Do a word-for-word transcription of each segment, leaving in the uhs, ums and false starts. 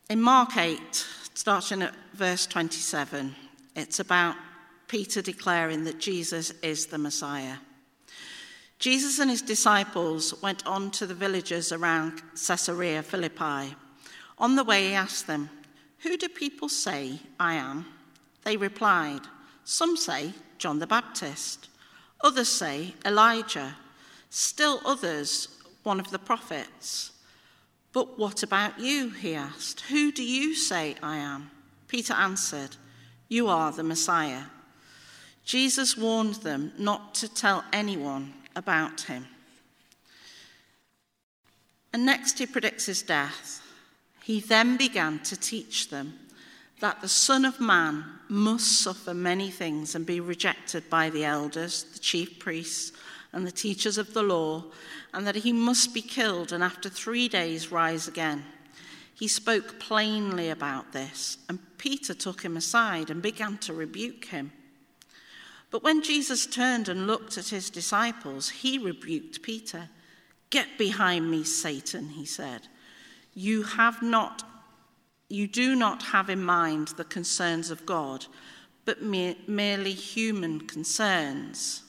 In Mark eight, starting at verse twenty-seven, it's about Peter declaring that Jesus is the Messiah. Jesus and his disciples went on to the villages around Caesarea Philippi. On the way, he asked them, "Who do people say I am?" They replied, "Some say John the Baptist. Others say Elijah. Still others, one of the prophets." "But what about you?" he asked. "Who do you say I am?" Peter answered, "You are the Messiah." Jesus warned them not to tell anyone about him. And next he predicts his death. He then began to teach them that the Son of Man must suffer many things and be rejected by the elders, the chief priests, and the teachers of the law, and that he must be killed and after three days rise again. He spoke plainly about this, and Peter took him aside and began to rebuke him. But when Jesus turned and looked at his disciples, he rebuked Peter. "Get behind me, Satan," he said. You have not, you do not have in mind the concerns of God, but mere, merely human concerns.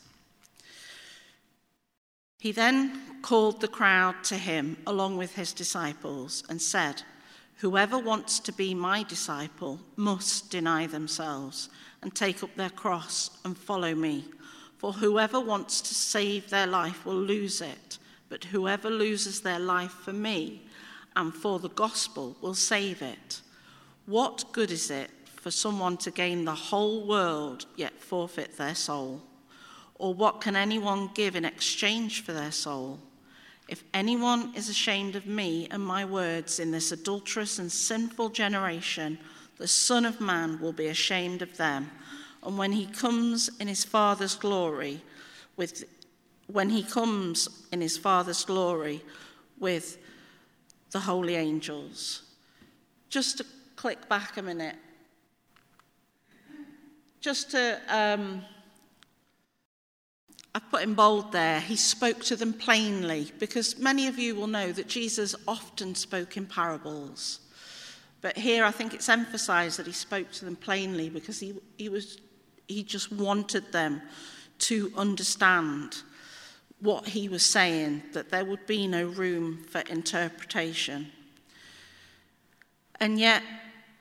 He then called the crowd to him along with his disciples and said, "Whoever wants to be my disciple must deny themselves and take up their cross and follow me. For whoever wants to save their life will lose it, but whoever loses their life for me and for the gospel will save it. What good is it for someone to gain the whole world yet forfeit their soul? Or what can anyone give in exchange for their soul? If anyone is ashamed of me and my words in this adulterous and sinful generation, the Son of Man will be ashamed of them. And when he comes in his Father's glory, with when he comes in his Father's glory with the holy angels." Just to click back a minute, just to um, I've put in bold there, he spoke to them plainly, because many of you will know that Jesus often spoke in parables. But here I think it's emphasized that he spoke to them plainly because he, he, was, he just wanted them to understand what he was saying, that there would be no room for interpretation. And yet,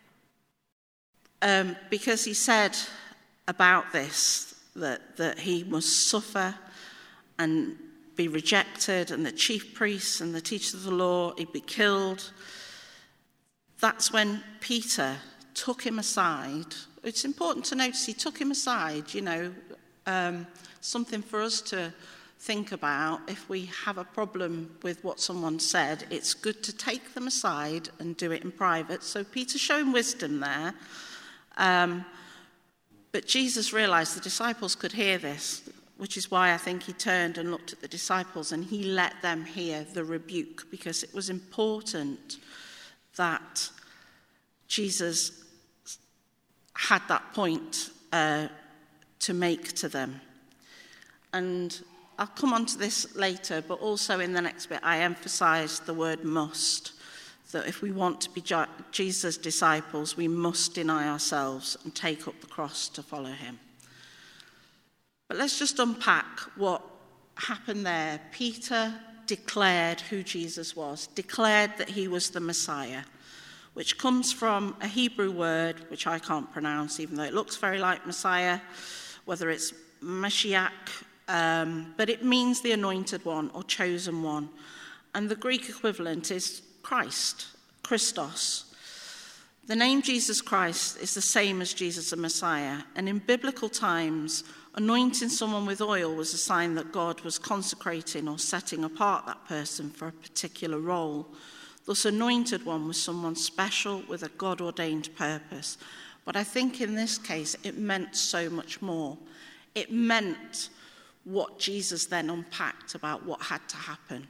um, because he said about this, that, that he must suffer and be rejected, and the chief priests and the teachers of the law, he'd be killed, that's when Peter took him aside. It's important to notice he took him aside, you know, um, something for us to think about. If we have a problem with what someone said, it's good to take them aside and do it in private. So Peter's showing wisdom there. Um, but Jesus realized the disciples could hear this, which is why I think he turned and looked at the disciples and he let them hear the rebuke, because it was important that Jesus had that point uh, to make to them. And I'll come on to this later, but also in the next bit I emphasise the word must, that if we want to be Jesus' disciples, we must deny ourselves and take up the cross to follow him. But let's just unpack what happened there. Peter declared who Jesus was, declared that he was the Messiah, which comes from a Hebrew word, which I can't pronounce, even though it looks very like Messiah, whether it's Mashiach, um, but it means the anointed one or chosen one. And the Greek equivalent is Christ, Christos. The name Jesus Christ is the same as Jesus the Messiah, and in biblical times, anointing someone with oil was a sign that God was consecrating or setting apart that person for a particular role. Thus, anointed one was someone special with a God-ordained purpose. But I think in this case, it meant so much more. It meant what Jesus then unpacked about what had to happen.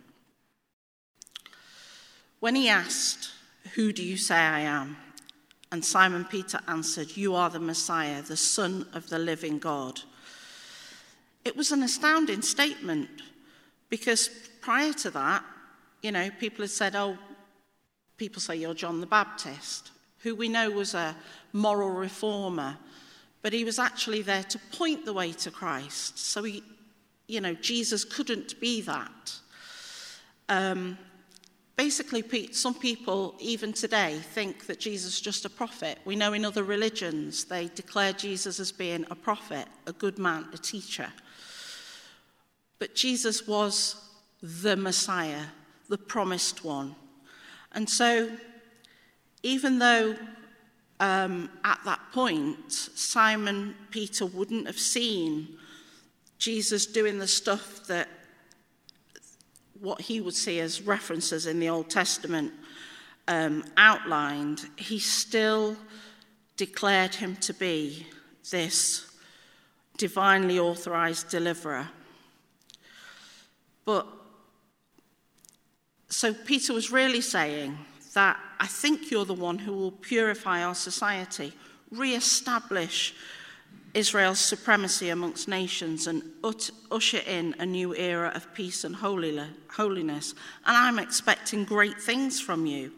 When he asked, "Who do you say I am?" and Simon Peter answered, "You are the Messiah, the Son of the living God," it was an astounding statement, because prior to that, you know, people had said, "Oh, people say you're John the Baptist, who we know was a moral reformer, but he was actually there to point the way to Christ. So he, you know, Jesus couldn't be that. Um, basically, some people, even today, think that Jesus is just a prophet. We know in other religions, they declare Jesus as being a prophet, a good man, a teacher. But Jesus was the Messiah, the promised one. And so, even though um, at that point, Simon Peter wouldn't have seen Jesus doing the stuff that what he would see as references in the Old Testament um, outlined, he still declared him to be this divinely authorized deliverer. But so Peter was really saying that I think you're the one who will purify our society, re-establish Israel's supremacy amongst nations, and ut- usher in a new era of peace and holiness. And I'm expecting great things from you.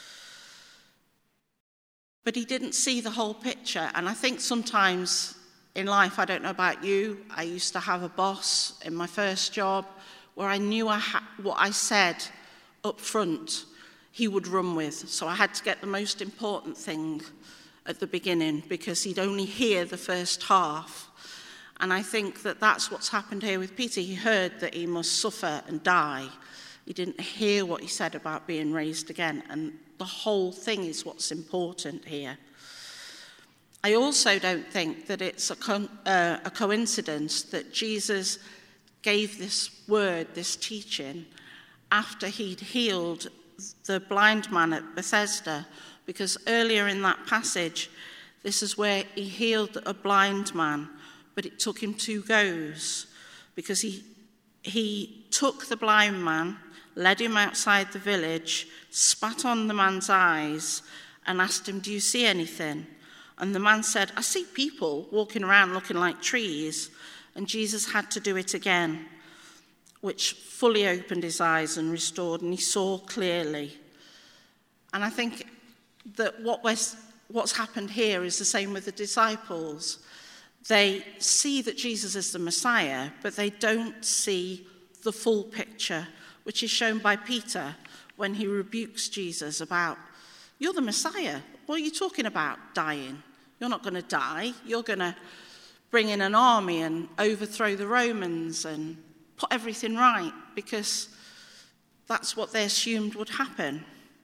But he didn't see the whole picture. And I think sometimes in life, I don't know about you, I used to have a boss in my first job where I knew I ha- what I said up front he would run with. So I had to get the most important thing at the beginning because he'd only hear the first half. And I think that that's what's happened here with Peter. He heard that he must suffer and die. He didn't hear what he said about being raised again. And the whole thing is what's important here. I also don't think that it's a, co- uh, a coincidence that Jesus gave this word, this teaching, after he'd healed the blind man at Bethesda, because earlier in that passage, this is where he healed a blind man, but it took him two goes, because he he took the blind man, led him outside the village, spat on the man's eyes, and asked him, "Do you see anything?" And the man said, "I see people walking around looking like trees." And Jesus had to do it again, which fully opened his eyes and restored, and he saw clearly. And I think that what we're, what's happened here is the same with the disciples. They see that Jesus is the Messiah, but they don't see the full picture, which is shown by Peter when he rebukes Jesus about, "You're the Messiah. What are you talking about, dying? You're not going to die. You're going to bring in an army and overthrow the Romans and put everything right," because that's what they assumed would happen.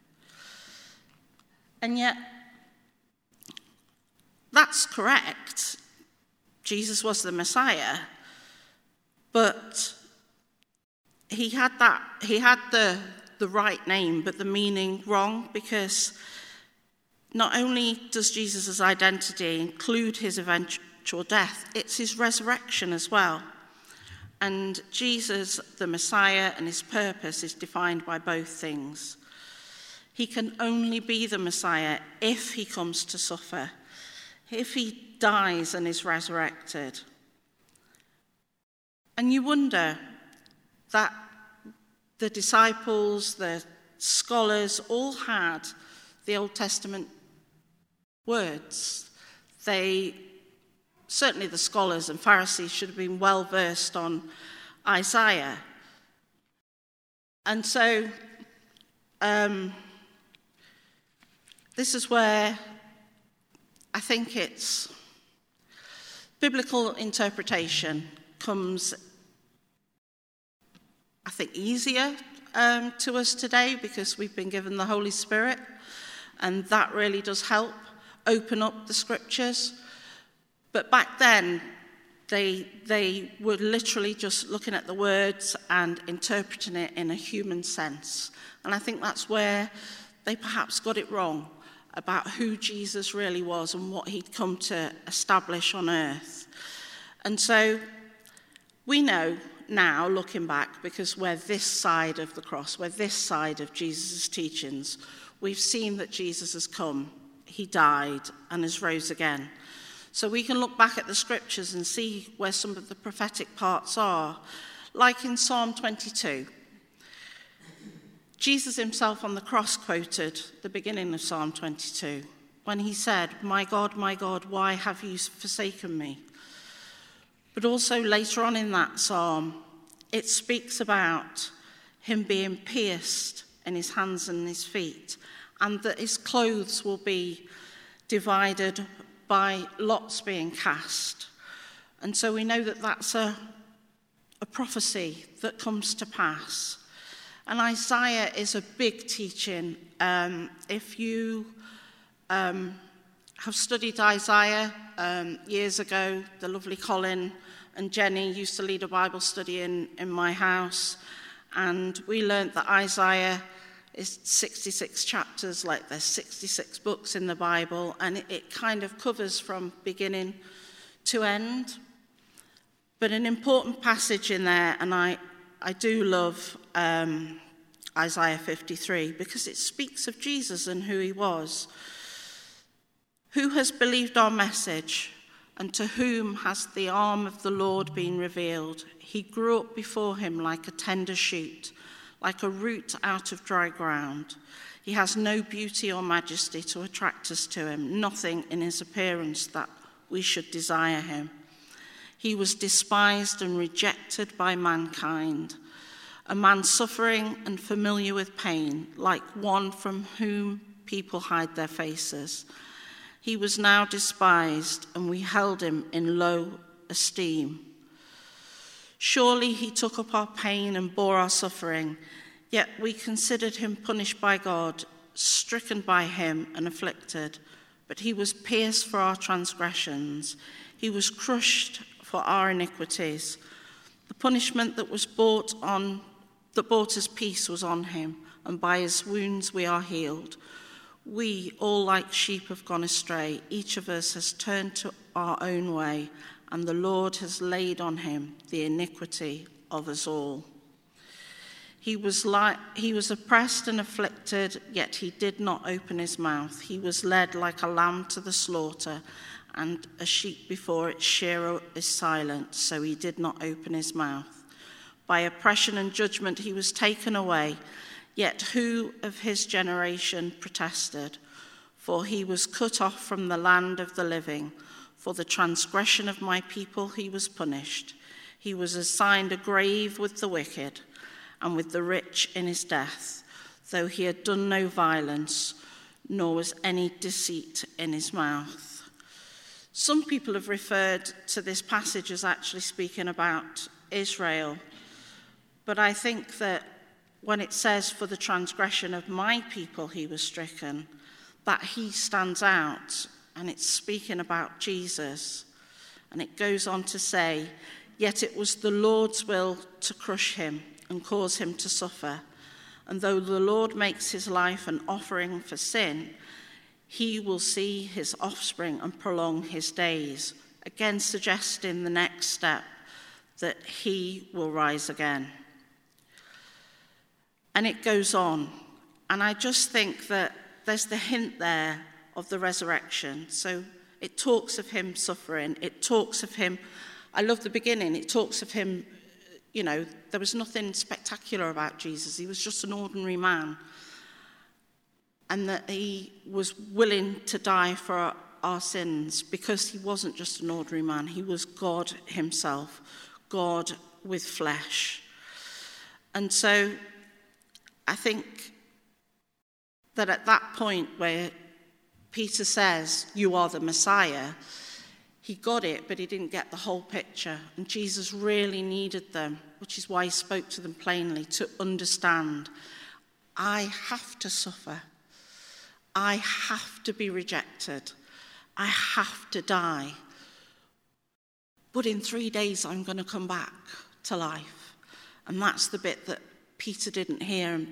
And yet, that's correct. Jesus was the Messiah, but he had that he had the the right name, but the meaning wrong, because not only does Jesus' identity include his eventual death, it's his resurrection as well. And Jesus, the Messiah, and his purpose is defined by both things. He can only be the Messiah if he comes to suffer, if he dies and is resurrected. And you wonder that the disciples, the scholars, all had the Old Testament words. They, certainly the scholars and Pharisees, should have been well versed on Isaiah. And so um, this is where I think it's biblical interpretation comes, I think, easier um, to us today because we've been given the Holy Spirit, and that really does help open up the scriptures. But back then, they they were literally just looking at the words and interpreting it in a human sense. And I think that's where they perhaps got it wrong about who Jesus really was and what he'd come to establish on earth. And so we know now, looking back, because we're this side of the cross, we're this side of Jesus' teachings, we've seen that Jesus has come, he died, and has rose again. So we can look back at the scriptures and see where some of the prophetic parts are, like in Psalm twenty-two. Jesus himself on the cross quoted the beginning of Psalm twenty-two when he said, "My God, my God, why have you forsaken me?" But also later on in that psalm, it speaks about him being pierced in his hands and his feet, and that his clothes will be divided by lots being cast. And so we know that that's a, a prophecy that comes to pass. And Isaiah is a big teaching. Um, if you um, have studied Isaiah um, years ago, the lovely Colin and Jenny used to lead a Bible study in, in my house, and we learnt that Isaiah is sixty-six chapters, like there's sixty-six books in the Bible, and it, it kind of covers from beginning to end. But an important passage in there, and I, I do love um, Isaiah fifty-three, because it speaks of Jesus and who he was. Who has believed our message, and to whom has the arm of the Lord been revealed? He grew up before him like a tender shoot, like a root out of dry ground. He has no beauty or majesty to attract us to him, nothing in his appearance that we should desire him. He was despised and rejected by mankind, a man suffering and familiar with pain, like one from whom people hide their faces. He was now despised, and we held him in low esteem. Surely he took up our pain and bore our suffering, yet we considered him punished by God, stricken by him and afflicted. But he was pierced for our transgressions. He was crushed for our iniquities. The punishment that was brought on, that brought us peace was on him, and by his wounds we are healed. We, all like sheep, have gone astray. Each of us has turned to our own way, and the Lord has laid on him the iniquity of us all. He was like, he was oppressed and afflicted, yet he did not open his mouth. He was led like a lamb to the slaughter, and a sheep before its shearer is silent, so he did not open his mouth. By oppression and judgment he was taken away. Yet who of his generation protested? For he was cut off from the land of the living. For the transgression of my people he was punished. He was assigned a grave with the wicked and with the rich in his death, though he had done no violence, nor was any deceit in his mouth. Some people have referred to this passage as actually speaking about Israel, but I think that when it says, for the transgression of my people he was stricken, that he stands out, and it's speaking about Jesus. And it goes on to say, yet it was the Lord's will to crush him and cause him to suffer. And though the Lord makes his life an offering for sin, he will see his offspring and prolong his days, again suggesting the next step, that he will rise again. And it goes on. And I just think that there's the hint there of the resurrection. So it talks of him suffering. It talks of him, I love the beginning, it talks of him, you know, there was nothing spectacular about Jesus. He was just an ordinary man. And that he was willing to die for our, our sins, because he wasn't just an ordinary man. He was God himself, God with flesh. And so I think that at that point where Peter says, you are the Messiah, he got it, but he didn't get the whole picture. And Jesus really needed them, which is why he spoke to them plainly, to understand, I have to suffer. I have to be rejected. I have to die. But in three days, I'm going to come back to life. And that's the bit that Peter didn't hear.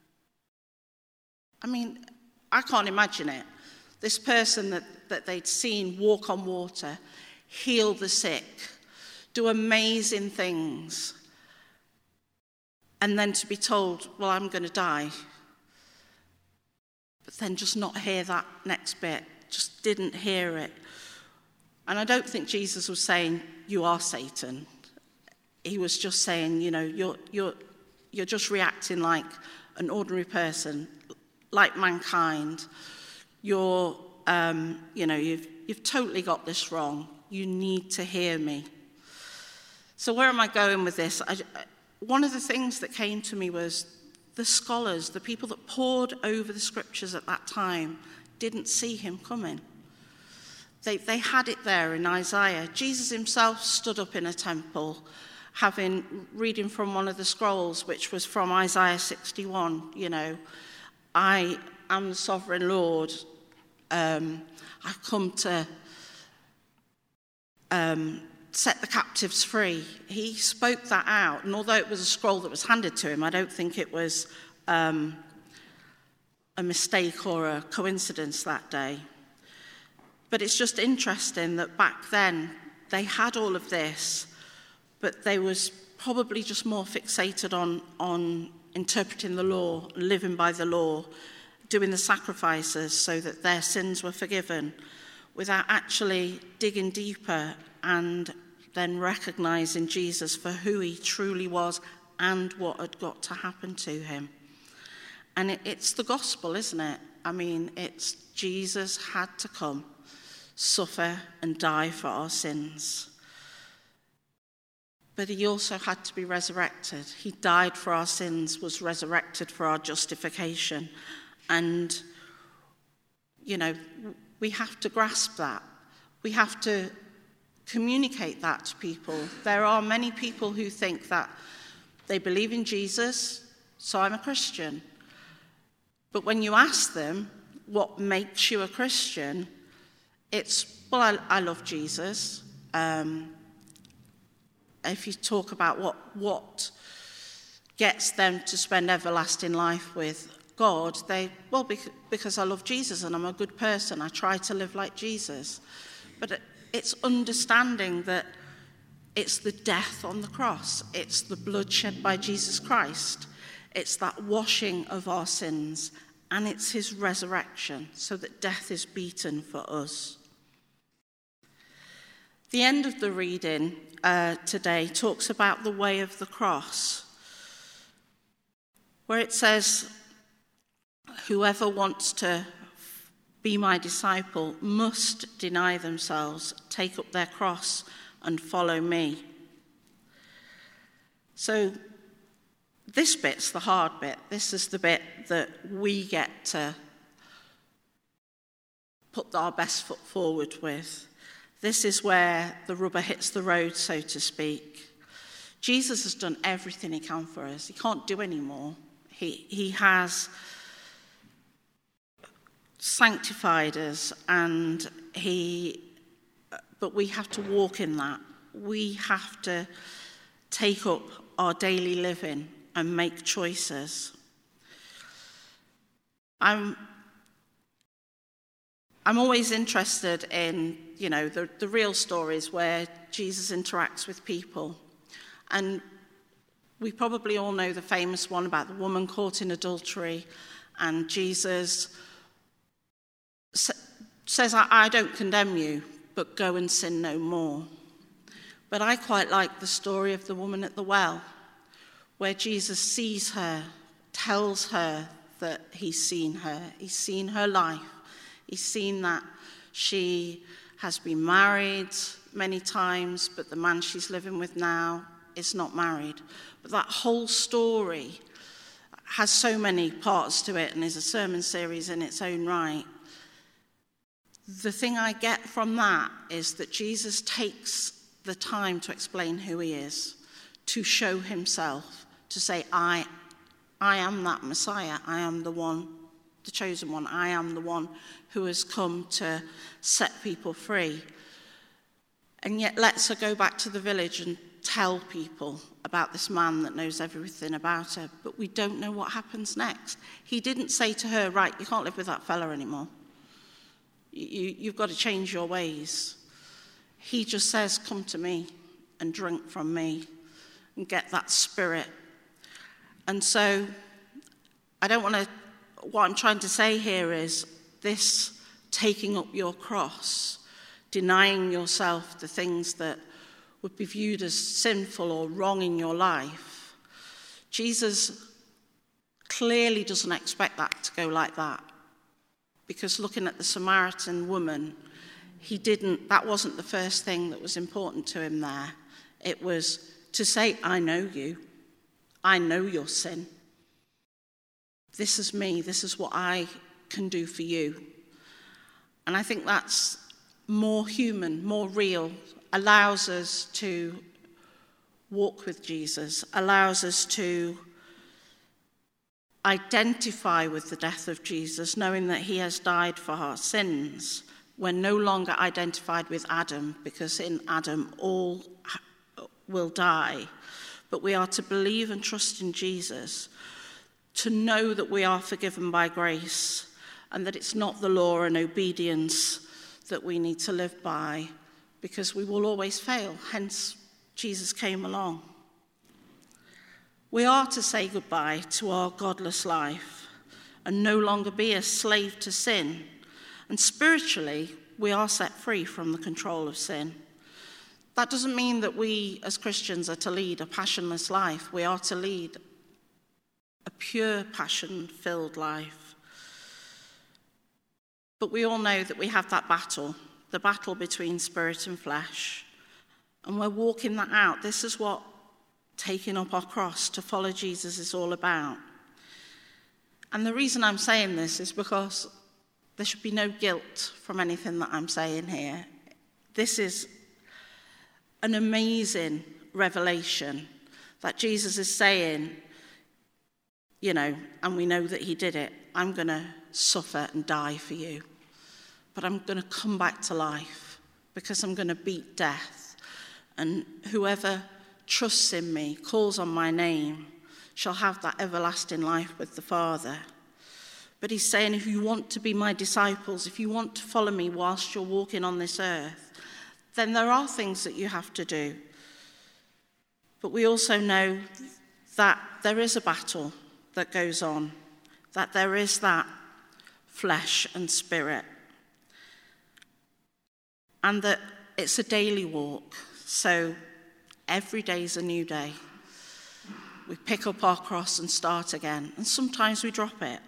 I mean, I can't imagine it. This person that, that they'd seen walk on water, heal the sick, do amazing things, and then to be told, well, I'm going to die. But then just not hear that next bit, just didn't hear it. And I don't think Jesus was saying, you are Satan. He was just saying, you know, you're, you're, you're just reacting like an ordinary person, like mankind. You're, um, you know, you've, you've totally got this wrong. You need to hear me. So where am I going with this? I, one of the things that came to me was the scholars, the people that pored over the scriptures at that time, didn't see him coming. They, they had it there in Isaiah. Jesus himself stood up in a temple, having reading from one of the scrolls, which was from Isaiah sixty-one. You know, I am the sovereign Lord. Um, I've come to um, set the captives free. He spoke that out, and although it was a scroll that was handed to him, I don't think it was um, a mistake or a coincidence that day. But it's just interesting that back then they had all of this, but they was probably just more fixated on, on interpreting the law, living by the law, doing the sacrifices so that their sins were forgiven, without actually digging deeper and then recognizing Jesus for who he truly was and what had got to happen to him. And it, it's the gospel, isn't it? I mean, it's Jesus had to come, suffer and die for our sins. But he also had to be resurrected. He died for our sins, was resurrected for our justification. And, you know, we have to grasp that. We have to communicate that to people. There are many people who think that they believe in Jesus, so I'm a Christian. But when you ask them what makes you a Christian, it's, well, I, I love Jesus. Um, if you talk about what, what gets them to spend everlasting life with God, they, well, because I love Jesus and I'm a good person, I try to live like Jesus. But it's understanding that it's the death on the cross, it's the blood shed by Jesus Christ, it's that washing of our sins, and it's his resurrection so that death is beaten for us. The end of the reading uh, today talks about the way of the cross, where it says, whoever wants to be my disciple must deny themselves, take up their cross and follow me. So this bit's the hard bit. This is the bit that we get to put our best foot forward with. This is where the rubber hits the road, so to speak. Jesus has done everything he can for us. He can't do any more. He, he has sanctified us, and he, but we have to walk in that. We have to take up our daily living and make choices. I'm I'm always interested in, you know, the, the real stories where Jesus interacts with people. And we probably all know the famous one about the woman caught in adultery, and Jesus sa- says, I, I don't condemn you, but go and sin no more. But I quite like the story of the woman at the well, where Jesus sees her, tells her that he's seen her, he's seen her life. He's seen that she has been married many times, but the man she's living with now is not married. But that whole story has so many parts to it and is a sermon series in its own right. The thing I get from that is that Jesus takes the time to explain who he is, to show himself, to say, I, I am that Messiah. I am the one, the chosen one. I am the one who has come to set people free. And yet lets her go back to the village and tell people about this man that knows everything about her. But we don't know what happens next. He didn't say to her, right, you can't live with that fella anymore. You, you've got to change your ways. He just says, come to me and drink from me and get that spirit. And so I don't want to, what I'm trying to say here is this taking up your cross, denying yourself the things that would be viewed as sinful or wrong in your life. Jesus clearly doesn't expect that to go like that. Because looking at the Samaritan woman, he didn't, that wasn't the first thing that was important to him there. It was to say, I know you. I know your sin. This is me. This is what I can do for you. And I think that's more human, more real, allows us to walk with Jesus, allows us to identify with the death of Jesus, knowing that he has died for our sins. We're no longer identified with Adam, because in Adam all will die. But we are to believe and trust in Jesus, to know that we are forgiven by grace, and that it's not the law and obedience that we need to live by, because we will always fail. Hence, Jesus came along. We are to say goodbye to our godless life and no longer be a slave to sin. And spiritually, we are set free from the control of sin. That doesn't mean that we as Christians are to lead a passionless life. We are to lead a pure, passion-filled life. But we all know that we have that battle, the battle between spirit and flesh. And we're walking that out. This is what taking up our cross to follow Jesus is all about. And the reason I'm saying this is because there should be no guilt from anything that I'm saying here. This is an amazing revelation that Jesus is saying, you know, and we know that he did it. I'm going to suffer and die for you. But I'm going to come back to life because I'm going to beat death. And whoever trusts in me, calls on my name, shall have that everlasting life with the Father. But he's saying, if you want to be my disciples, if you want to follow me whilst you're walking on this earth, then there are things that you have to do. But we also know that there is a battle that goes on, that there is that flesh and spirit, and that it's a daily walk. So every day is a new day. We pick up our cross and start again, and sometimes we drop it.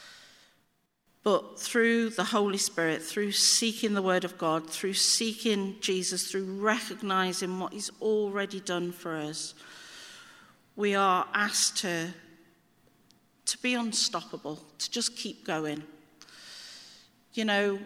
But through the Holy Spirit, through seeking the Word of God, through seeking Jesus, through recognizing what he's already done for us, we are asked to, to be unstoppable, to just keep going. You know,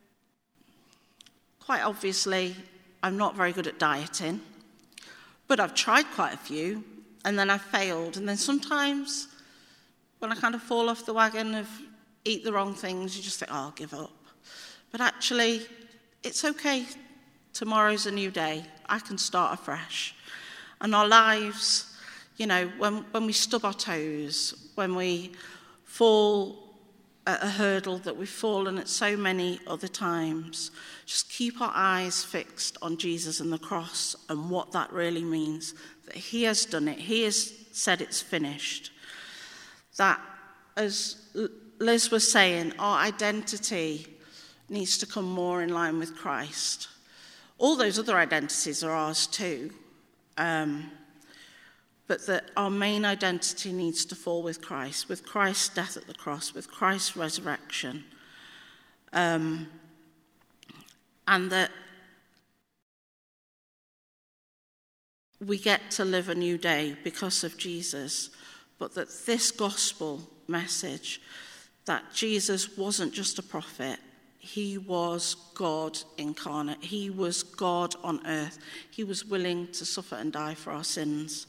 quite obviously, I'm not very good at dieting, but I've tried quite a few, and then I've failed. And then sometimes when I kind of fall off the wagon of eat the wrong things, you just think, oh, I'll give up. But actually, it's okay. Tomorrow's a new day. I can start afresh. And our lives, you know, when, when we stub our toes, when we fall at a hurdle that we've fallen at so many other times, just keep our eyes fixed on Jesus and the cross and what that really means, that he has done it. He has said it's finished. That, as Liz was saying, our identity needs to come more in line with Christ. All those other identities are ours too, um, but that our main identity needs to fall with Christ, with Christ's death at the cross, with Christ's resurrection, um, and that we get to live a new day because of Jesus, but that this gospel message, that Jesus wasn't just a prophet, he was God incarnate. He was God on earth. He was willing to suffer and die for our sins.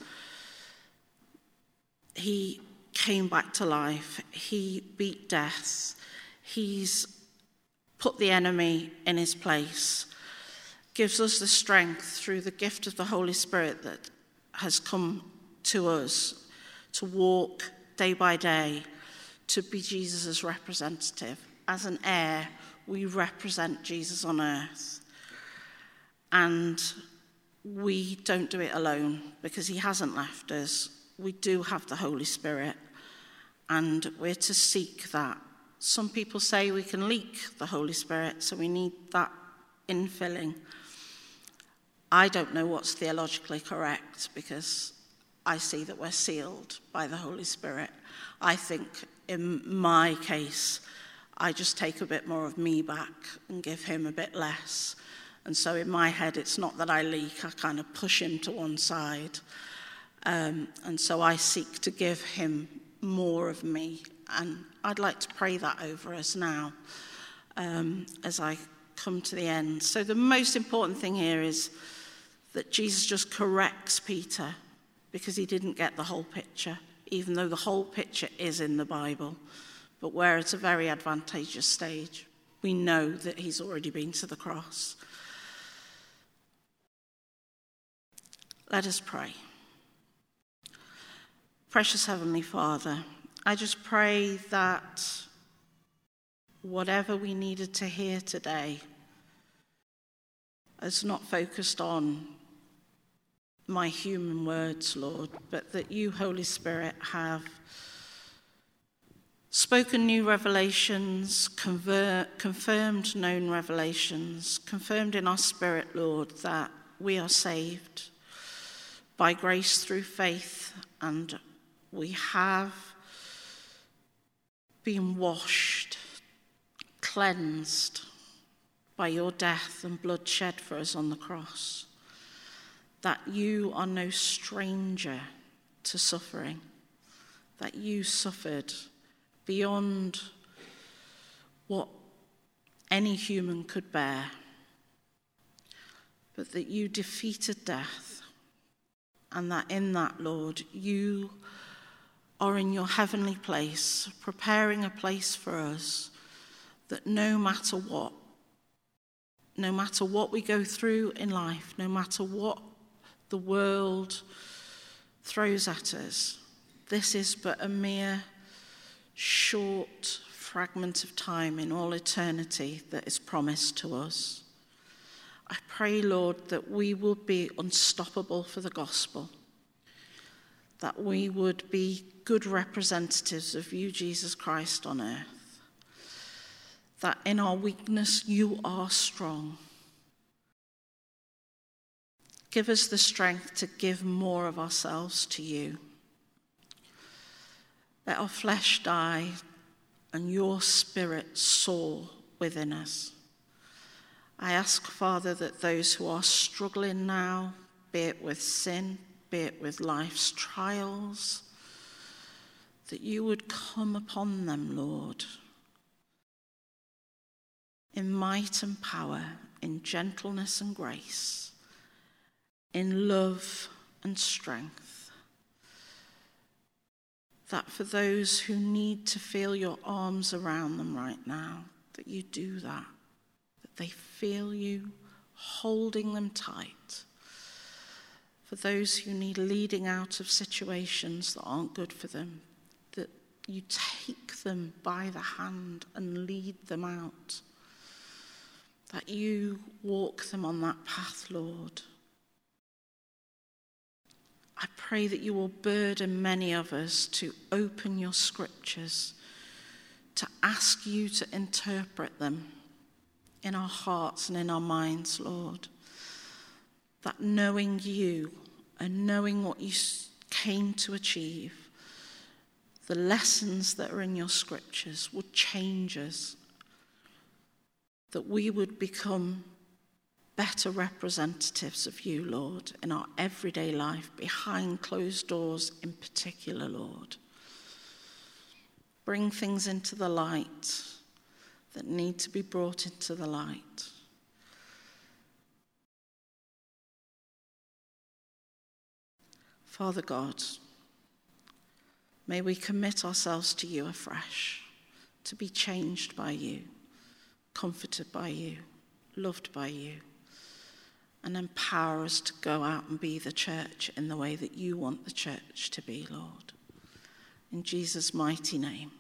He came back to life. He beat death. He's put the enemy in his place. Gives us the strength through the gift of the Holy Spirit that has come to us to walk day by day, to be Jesus' representative. As an heir, we represent Jesus on earth. And we don't do it alone because he hasn't left us. We do have the Holy Spirit, and we're to seek that. Some people say we can leak the Holy Spirit, so we need that infilling. I don't know what's theologically correct because I see that we're sealed by the Holy Spirit. I think in my case, I just take a bit more of me back and give him a bit less. And so in my head, it's not that I leak, I kind of push him to one side. Um, and so I seek to give him more of me. And I'd like to pray that over us now um, as I come to the end. So the most important thing here is that Jesus just corrects Peter because he didn't get the whole picture, even though the whole picture is in the Bible. But where it's a very advantageous stage, we know that he's already been to the cross. Let us pray. Precious Heavenly Father, I just pray that whatever we needed to hear today is not focused on my human words, Lord, but that you, Holy Spirit, have spoken new revelations, convert, confirmed known revelations, confirmed in our spirit, Lord, that we are saved by grace through faith, and we have been washed, cleansed by your death and blood shed for us on the cross, that you are no stranger to suffering, that you suffered beyond what any human could bear, but that you defeated death, and that in that, Lord, you are in your heavenly place, preparing a place for us, that no matter what, no matter what we go through in life, no matter what the world throws at us, this is but a mere short fragment of time in all eternity that is promised to us. I pray, Lord, that we will be unstoppable for the gospel, that we would be good representatives of you, Jesus Christ, on earth, that in our weakness you are strong. Give us the strength to give more of ourselves to you. Let our flesh die and your spirit soar within us. I ask, Father, that those who are struggling now, be it with sin, be it with life's trials, that you would come upon them, Lord, in might and power, in gentleness and grace, in love and strength. That for those who need to feel your arms around them right now, that you do that, that they feel you holding them tight. For those who need leading out of situations that aren't good for them, that you take them by the hand and lead them out. That you walk them on that path, Lord. I pray that you will burden many of us to open your scriptures, to ask you to interpret them in our hearts and in our minds, Lord. That knowing you and knowing what you came to achieve, the lessons that are in your scriptures would change us, that we would become better representatives of you, Lord, in our everyday life, behind closed doors in particular, Lord. Bring things into the light that need to be brought into the light. Father God, may we commit ourselves to you afresh, to be changed by you, comforted by you, loved by you, and empower us to go out and be the church in the way that you want the church to be, Lord. In Jesus' mighty name.